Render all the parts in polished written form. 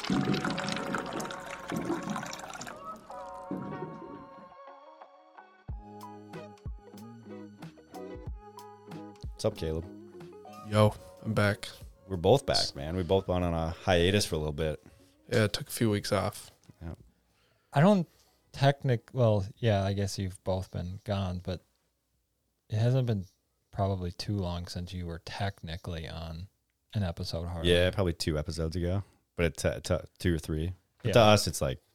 What's up, Caleb? Yo, I'm back. We're both back, man. We both went on a hiatus for a little bit. Yeah, it took a few weeks off. Yeah. I don't well, yeah, I guess you've both been gone, but it hasn't been probably too long since you were technically on an episode, hardly. Yeah, probably 2 episodes ago, but it's 2 or 3. But Yeah. to us, it's like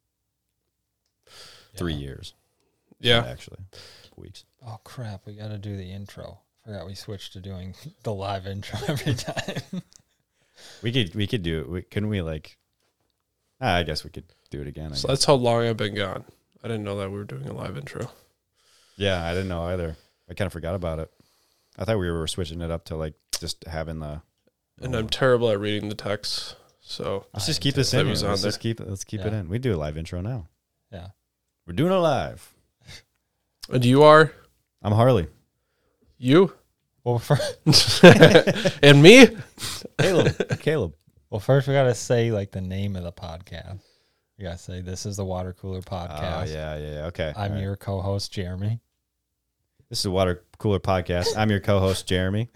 3 years. Yeah. Actually, weeks. Oh, crap. We got to do the intro. Forgot we switched to doing the live intro every time. We could do it. Couldn't we, like... I guess we could do it again. So that's how long I've been gone. I didn't know that we were doing a live intro. Yeah, I didn't know either. I kind of forgot about it. I thought we were switching it up to, like, just having the... And I'm terrible at reading the text, so... Let's just keep this in. Was Let's on just keep it in. We do a live intro now. Yeah. We're doing it live. And you are? I'm Harley. You? Well, And me? Caleb. Well, first we got to say, like, the name of the podcast. We got to say, this is the Water Cooler Podcast. Oh, yeah. Okay. I'm All right. your co-host, Jeremy. This is the Water Cooler Podcast. I'm your co-host, Jeremy.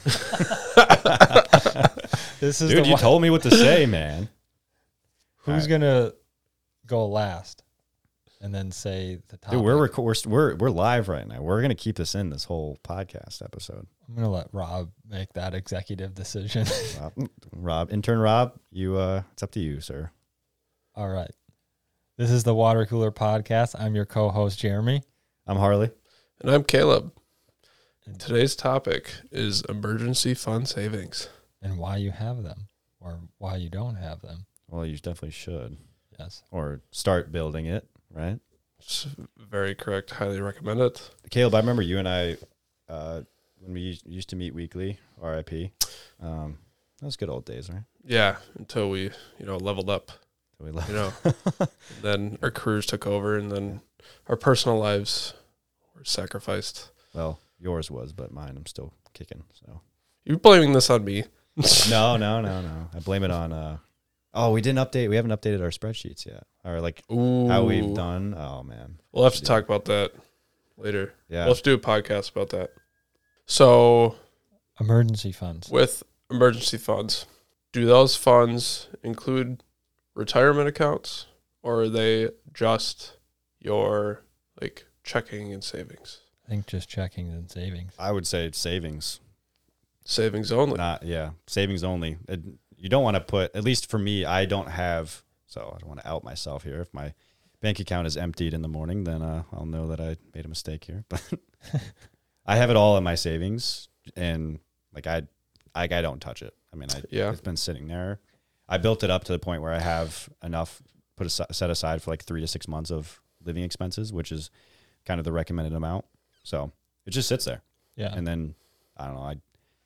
This is Dude, you told me what to say, man. Who's All right. going to go last and then say the topic? Dude, we're live right now. We're gonna keep this in this whole podcast episode. I'm going to let Rob make that executive decision. Intern Rob, you it's up to you, sir. All right. This is the Water Cooler Podcast. I'm your co-host, Jeremy. I'm Harley. And I'm Caleb. And today's topic is emergency fund savings. And why you have them or why you don't have them. Well, you definitely should. Yes. Or start building it, right? It's very correct. Highly recommend it. Caleb, I remember you and I when we used to meet weekly, RIP. Those good old days, right? Yeah, until we, leveled up. So we left. Then our careers took over, and then our personal lives were sacrificed. Well, yours was, but mine, I'm still kicking. So You're blaming this on me. No. I blame it on. We didn't update. We haven't updated our spreadsheets yet, or like how we've done. Oh man, we'll have to talk about that later. Yeah, we'll have to do a podcast about that. So, emergency funds. With emergency funds, do those funds include retirement accounts, or are they just your like checking and savings? I think just checking and savings. I would say it's savings. Savings only. Savings only. You don't want to put, at least for me, I don't have, so I don't want to out myself here. If my bank account is emptied in the morning, then I'll know that I made a mistake here. But I have it all in my savings, and I don't touch it. I mean, it's been sitting there. I built it up to the point where I have enough set aside for like 3 to 6 months of living expenses, which is kind of the recommended amount. So it just sits there. Yeah. And then, I don't know,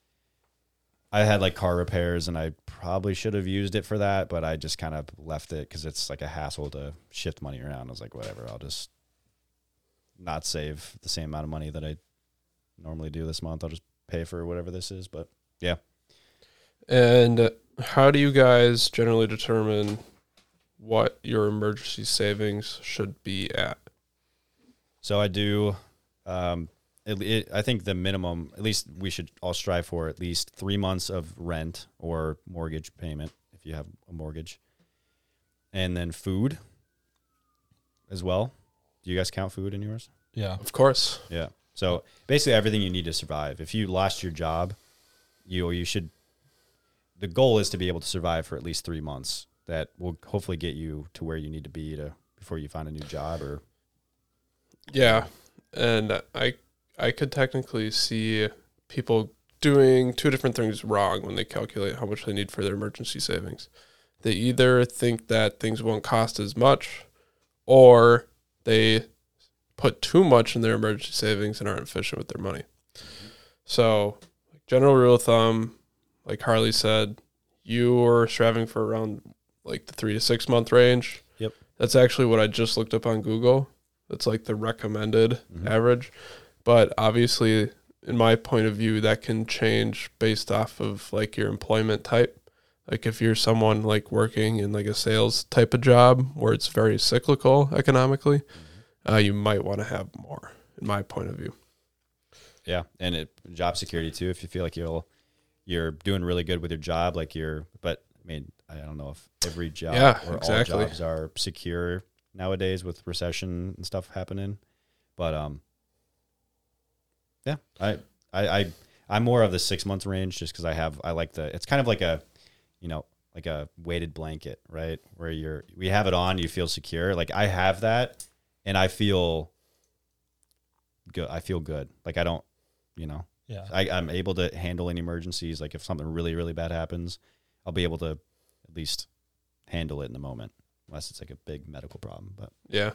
I had like car repairs, and I probably should have used it for that, but I just kind of left it because it's like a hassle to shift money around. I was like, whatever, I'll just not save the same amount of money that I normally do this month. I'll just pay for whatever this is. But yeah. And how do you guys generally determine what your emergency savings should be at? So I do, I think the minimum, at least we should all strive for at least 3 months of rent or mortgage payment if you have a mortgage. And then food as well. Do you guys count food in yours? Yeah. Of course. Yeah. So basically everything you need to survive. If you lost your job, you should, the goal is to be able to survive for at least 3 months. That will hopefully get you to where you need to be before you find a new job or. Yeah. And I could technically see people doing 2 different things wrong when they calculate how much they need for their emergency savings. They either think that things won't cost as much, or they put too much in their emergency savings and aren't efficient with their money. So, general rule of thumb, like Harley said, you are striving for around like the 3 to 6 month range. Yep. That's actually what I just looked up on Google. That's like the recommended average. But obviously, in my point of view, that can change based off of like your employment type. Like if you're someone like working in like a sales type of job where it's very cyclical economically, you might want to have more, in my point of view. Yeah, and job security too. If you feel like you're doing really good with your job, but I mean, I don't know if every job or all jobs are secure nowadays with recession and stuff happening. But yeah, I'm more of the 6 month range just because I like it's kind of like a, like a weighted blanket, right? Where we have it on, you feel secure. Like I have that and I feel good. I feel good. Like I don't, Yeah. I'm able to handle any emergencies. Like if something really, really bad happens, I'll be able to at least handle it in the moment, unless it's like a big medical problem. But yeah.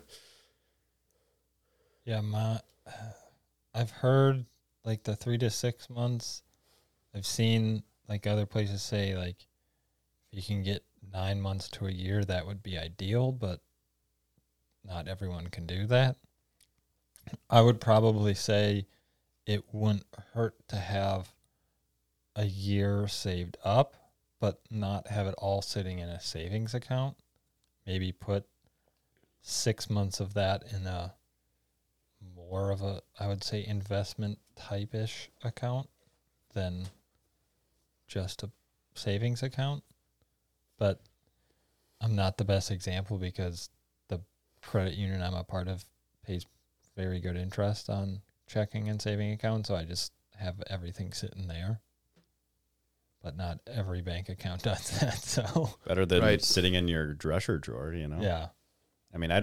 Yeah, I've heard like the 3 to 6 months. I've seen like other places say like if you can get 9 months to a year, that would be ideal, but not everyone can do that. I would probably say it wouldn't hurt to have a year saved up, but not have it all sitting in a savings account. Maybe put 6 months of that in a more of a, I would say, investment type-ish account than just a savings account. But I'm not the best example because the credit union I'm a part of pays very good interest on checking and saving accounts, so I just have everything sitting there. But not every bank account does that, so better than sitting in your dresser drawer, Yeah. I mean,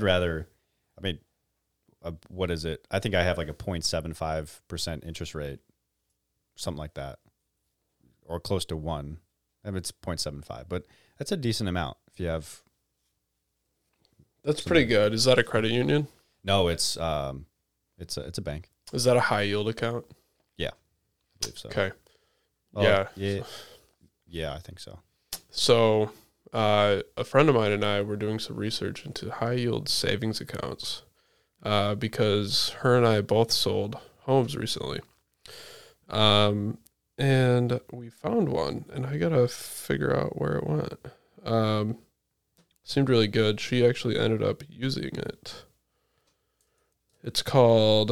what is it? I think I have like a 0.75% interest rate, something like that, or close to 1. I mean, it's 0.75, but that's a decent amount if you have. That's pretty good. Is that a credit union? No, it's a bank. Is that a high yield account? Yeah, I believe so. Okay. Yeah, I think so. So, a friend of mine and I were doing some research into high yield savings accounts because her and I both sold homes recently. And we found one, and I gotta figure out where it went. Seemed really good. She actually ended up using it. It's called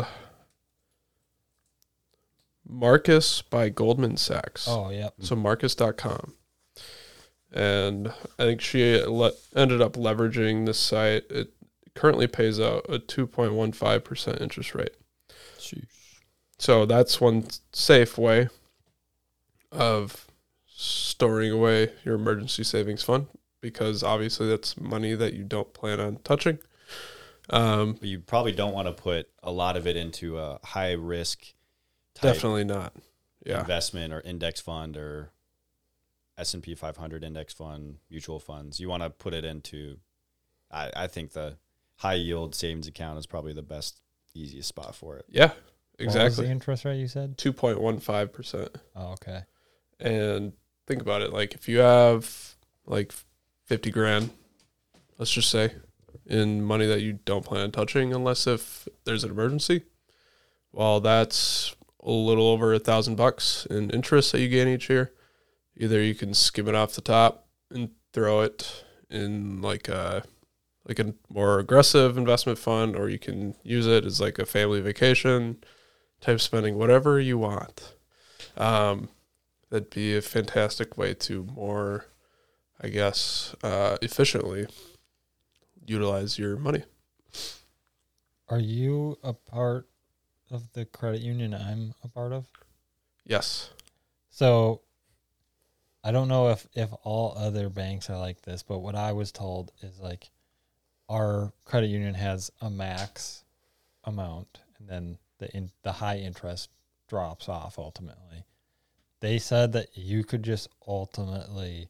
Marcus by Goldman Sachs. Oh, yeah. So Marcus.com. And I think she ended up leveraging this site. It currently pays out a 2.15% interest rate. Sheesh. So that's one safe way of storing away your emergency savings fund, because obviously that's money that you don't plan on touching. But you probably don't want to put a lot of it into a high risk Definitely not. Yeah. investment or index fund or S&P 500 index fund, mutual funds. You want to put it into, I think the high yield savings account is probably the best, easiest spot for it. Yeah, What was exactly. the interest rate you said? 2.15%. Oh, okay. And think about it. Like if you have like 50 grand, let's just say, in money that you don't plan on touching unless if there's an emergency, well, that's a little over $1,000 in interest that you gain each year. Either you can skim it off the top and throw it in like a more aggressive investment fund, or you can use it as like a family vacation type spending, whatever you want. That'd be a fantastic way to more, I guess, efficiently utilize your money. Are you a part of the credit union I'm a part of? Yes. So I don't know if all other banks are like this, but what I was told is like our credit union has a max amount, and then the high interest drops off ultimately. They said that you could just ultimately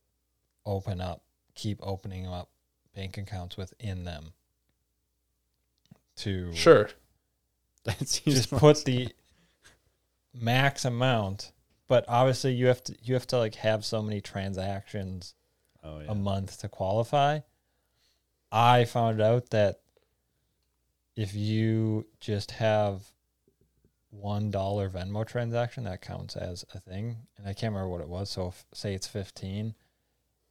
keep opening up bank accounts within them to Sure. That seems just put the max amount, but obviously you have to like have so many transactions a month to qualify. I found out that if you just have $1 Venmo transaction, that counts as a thing, and I can't remember what it was. So say it's 15,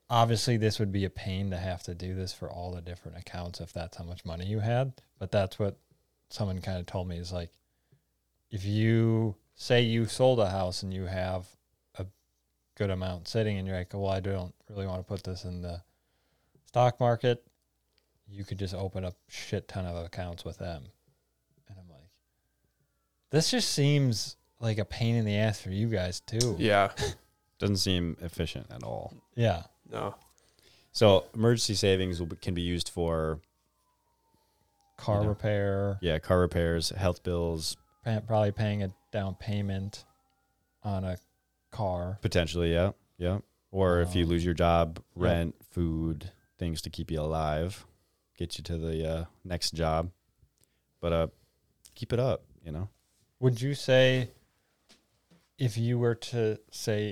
obviously this would be a pain to have to do this for all the different accounts if that's how much money you had. But that's what someone kind of told me is like, if you say you sold a house and you have a good amount sitting and you're like, well, I don't really want to put this in the stock market, you could just open up a shit ton of accounts with them. And I'm like, this just seems like a pain in the ass for you guys too. Yeah. Doesn't seem efficient at all. Yeah. No. So emergency savings can be used for Car repair. Yeah, car repairs, health bills. Probably paying a down payment on a car. Potentially, yeah. Or if you lose your job, rent, food, things to keep you alive, get you to the next job. But keep it up, you know. Would you say if you were to, say,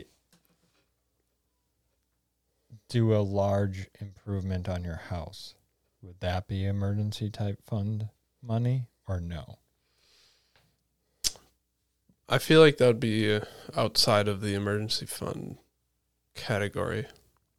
do a large improvement on your house, would that be emergency type fund money or no? I feel like that would be outside of the emergency fund category.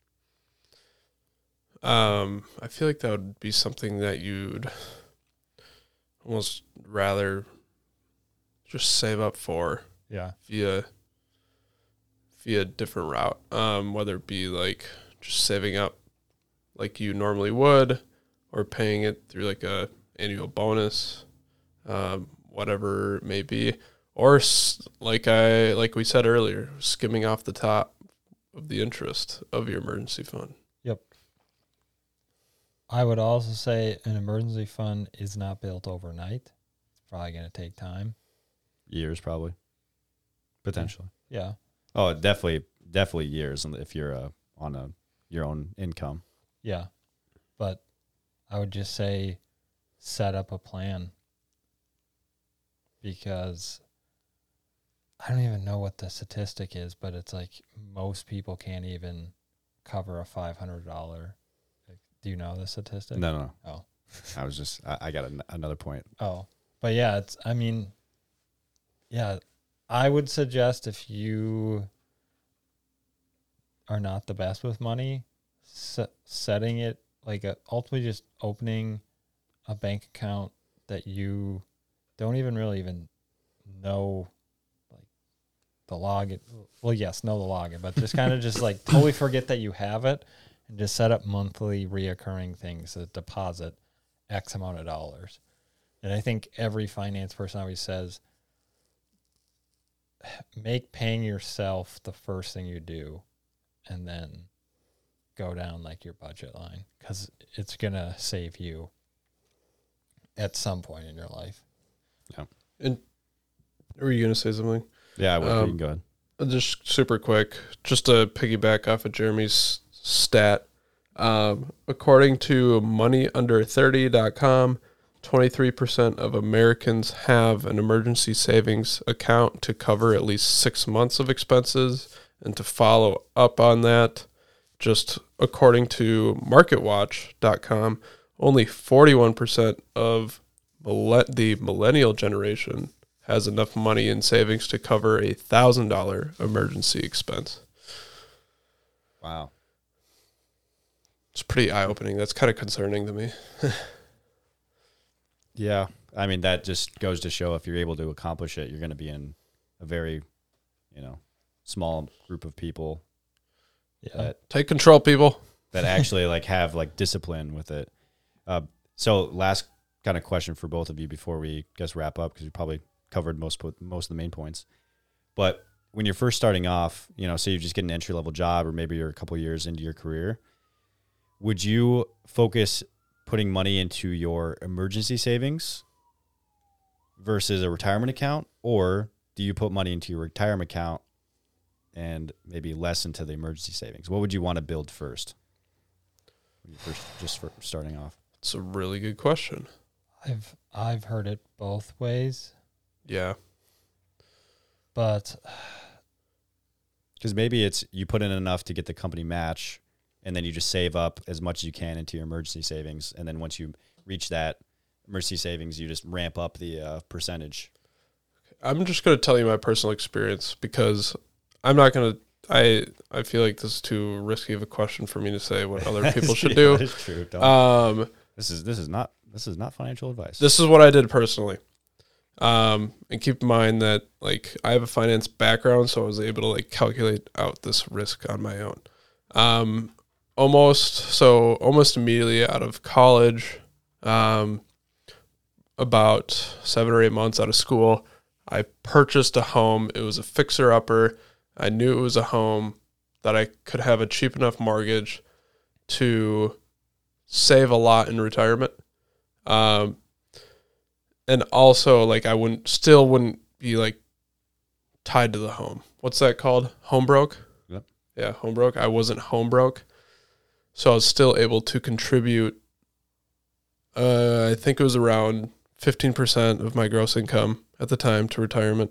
I feel like that would be something that you'd almost rather just save up for. Yeah. Via a different route. Whether it be like just saving up like you normally would, or paying it through like a annual bonus, whatever it may be, or like we said earlier, skimming off the top of the interest of your emergency fund. Yep. I would also say an emergency fund is not built overnight. It's probably going to take time. Years, probably. Potentially. Yeah. Oh, definitely years if you're on your own income. Yeah. But I would just say set up a plan, because I don't even know what the statistic is, but it's like most people can't even cover a $500. Do you know the statistic? No. Oh. I was just, I got another point. Oh. But yeah, I would suggest if you are not the best with money, setting it like ultimately just opening a bank account that you don't even really know like the login. Well, yes, know the login, but just kind of just like totally forget that you have it and just set up monthly reoccurring things that deposit X amount of dollars. And I think every finance person always says, make paying yourself the first thing you do, and then go down like your budget line, because it's going to save you at some point in your life. Yeah. And were you going to say something? Yeah, I would. You can go ahead. Just super quick, just to piggyback off of Jeremy's stat. According to moneyunder30.com, 23% of Americans have an emergency savings account to cover at least 6 months of expenses. And to follow up on that, just according to marketwatch.com, only 41% of the millennial generation has enough money in savings to cover a $1,000 emergency expense. Wow. It's pretty eye-opening. That's kind of concerning to me. Yeah. I mean, that just goes to show if you're able to accomplish it, you're going to be in a very, small group of people. Yeah. Take control, people. That actually have discipline with it. So last kind of question for both of you before we wrap up, because we probably covered most of the main points. But when you're first starting off, say you just get an entry-level job, or maybe you're a couple years into your career, would you focus putting money into your emergency savings versus a retirement account, or do you put money into your retirement account and maybe less into the emergency savings? What would you want to build first when you're just starting off? It's a really good question. I've heard it both ways, Yeah. but because maybe it's you put in enough to get the company match, and then you just save up as much as you can into your emergency savings, and then once you reach that emergency savings, you just ramp up the percentage. I'm just going to tell you my personal experience, because I'm not going to I feel like this is too risky of a question for me to say what other people should Yeah, do. that is true. Don't- this is not financial advice. This is what I did personally. And keep in mind that like I have a finance background, so I was able to like calculate out this risk on my own. Almost immediately out of college, about 7 or 8 months out of school, I purchased a home. It was a fixer-upper. I knew it was a home that I could have a cheap enough mortgage to save a lot in retirement. And also, like, I wouldn't be, like, tied to the home. What's that called? Home broke? Yep. Yeah, home broke. I wasn't home broke. So I was still able to contribute, I think it was around 15% of my gross income at the time to retirement,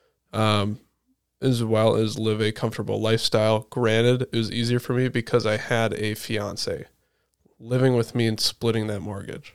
as well as live a comfortable lifestyle. Granted, it was easier for me because I had a fiance living with me and splitting that mortgage.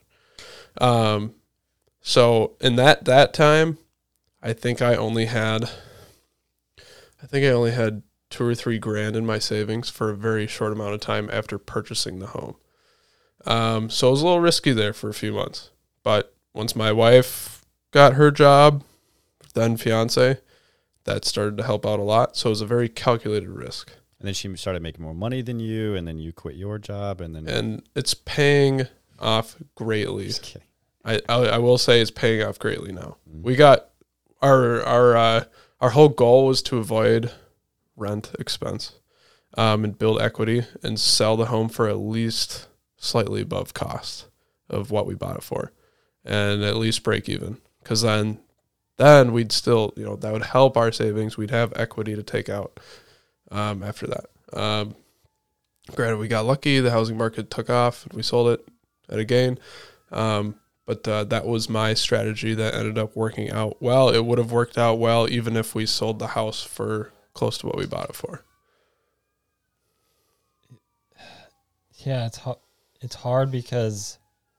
So in that time, I think I only had $2 or $3 grand in my savings for a very short amount of time after purchasing the home. So it was a little risky there for a few months, but once my wife got her job, then fiance, that started to help out a lot. So it was a very calculated risk. And then she started making more money than you, and then you quit your job, and it's paying off greatly. Just kidding. I will say it's paying off greatly now. Mm-hmm. We got our whole goal was to avoid rent expense, and build equity and sell the home for at least slightly above cost of what we bought it for, and at least break even. Because then we'd still, that would help our savings. We'd have equity to take out after that. Granted, we got lucky. The housing market took off. And we sold it at a gain. But that was my strategy that ended up working out well. It would have worked out well even if we sold the house for close to what we bought it for. Yeah, it's hard because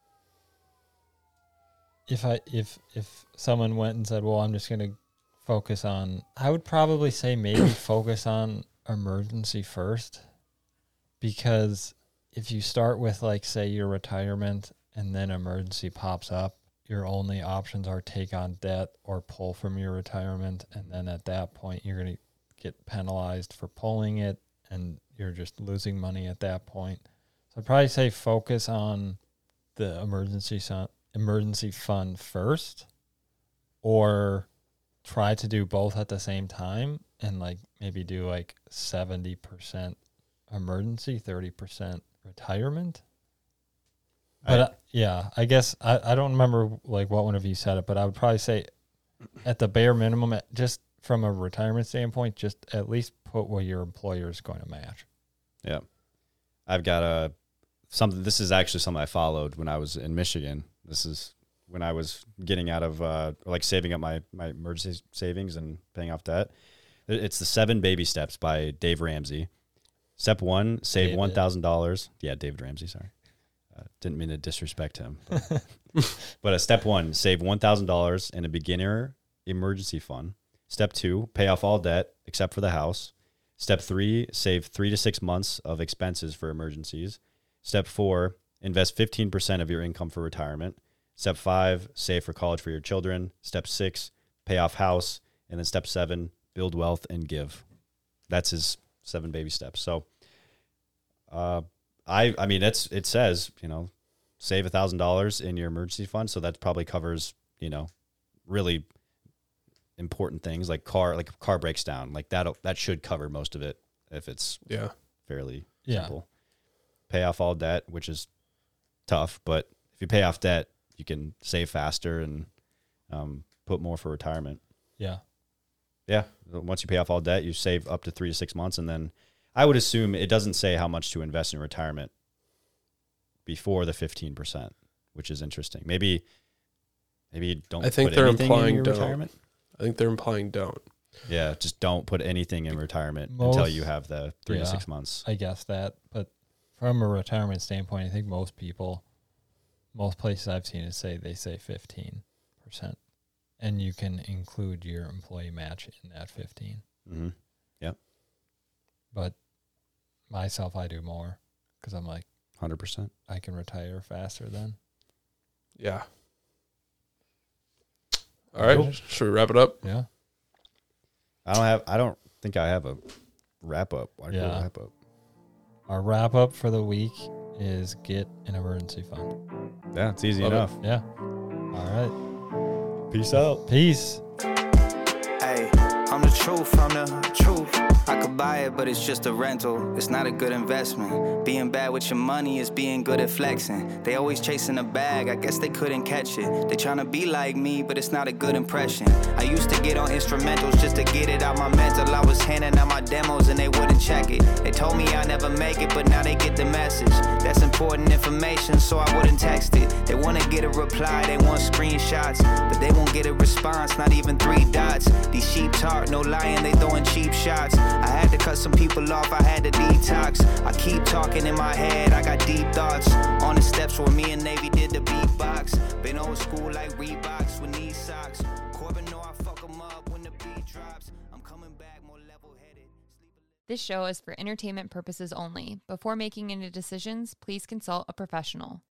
if someone went and said, well, I'm just going to focus on, I would probably say maybe focus on emergency first, because if you start with, like, say your retirement and then emergency pops up, your only options are take on debt or pull from your retirement. And then at that point, you're going to get penalized for pulling it, and you're just losing money at that point. So I'd probably say focus on the emergency fund first, or try to do both at the same time, and like maybe do like 70% emergency, 30% retirement. But I guess I don't remember like what one of you said it, but I would probably say at the bare minimum, just from a retirement standpoint, just at least put what your employer is going to match. Yeah. I've got something. This is actually something I followed when I was in Michigan. This is when I was getting out of like saving up my emergency savings and paying off debt. It's the 7 Baby Steps by Dave Ramsey. Step 1, save $1,000. Yeah, David Ramsey, sorry. Didn't mean to disrespect him. But step 1, save $1,000 in a beginner emergency fund. Step 2, pay off all debt except for the house. Step 3, save 3 to 6 months of expenses for emergencies. Step 4, invest 15% of your income for retirement. Step 5, save for college for your children. Step 6, pay off house. And then step 7, build wealth and give. That's his 7 baby steps. So, I mean, it says, save $1,000 in your emergency fund. So that probably covers, really important things like car breaks down. Like that should cover most of it if it's fairly simple. Pay off all debt, which is tough, but if you pay off debt, you can save faster and put more for retirement. Yeah. Yeah. Once you pay off all debt, you save up to 3 to 6 months, and then I would assume it doesn't say how much to invest in retirement before the 15%, which is interesting. Maybe you don't. I think put they're anything implying in your don't. retirement. I think they're implying don't. Yeah, just don't put anything in retirement until you have the 3 to 6 months. I guess that, but from a retirement standpoint, I think most places I've seen it say they say 15%, and you can include your employee match in that 15. Mm-hmm. Yep. But myself, I do more because I'm like, 100%. I can retire faster then. Yeah. All right. Cool. Should we wrap it up? Yeah. I don't think I have a wrap up. Yeah. Wrap up. Our wrap up for the week is get an emergency fund. Yeah, it's easy Love it. enough. Yeah. All right. Peace out. Peace. Hey, I'm the truth, I'm the truth. I could buy it, but it's just a rental. It's not a good investment. Being bad with your money is being good at flexing. They always chasing a bag, I guess they couldn't catch it. They tryna be like me, but it's not a good impression. I used to get on instrumentals just to get it out my mental. I was handing out my demos and they wouldn't check it. They told me I never make it, but now they get the message. That's important information, so I wouldn't text it. They wanna get a reply, they want screenshots, but they won't get a response, not even 3 dots. These sheep talk, no lying, they throwing cheap shots. I had to cut some people off, I had to detox. I keep talking in my head, I got deep thoughts. On the steps where me and Navy did the beatbox. Been old school like Reeboks with knee socks. Corbin know I fuck 'em up when the beat drops. I'm coming back more level-headed. This show is for entertainment purposes only. Before making any decisions, please consult a professional.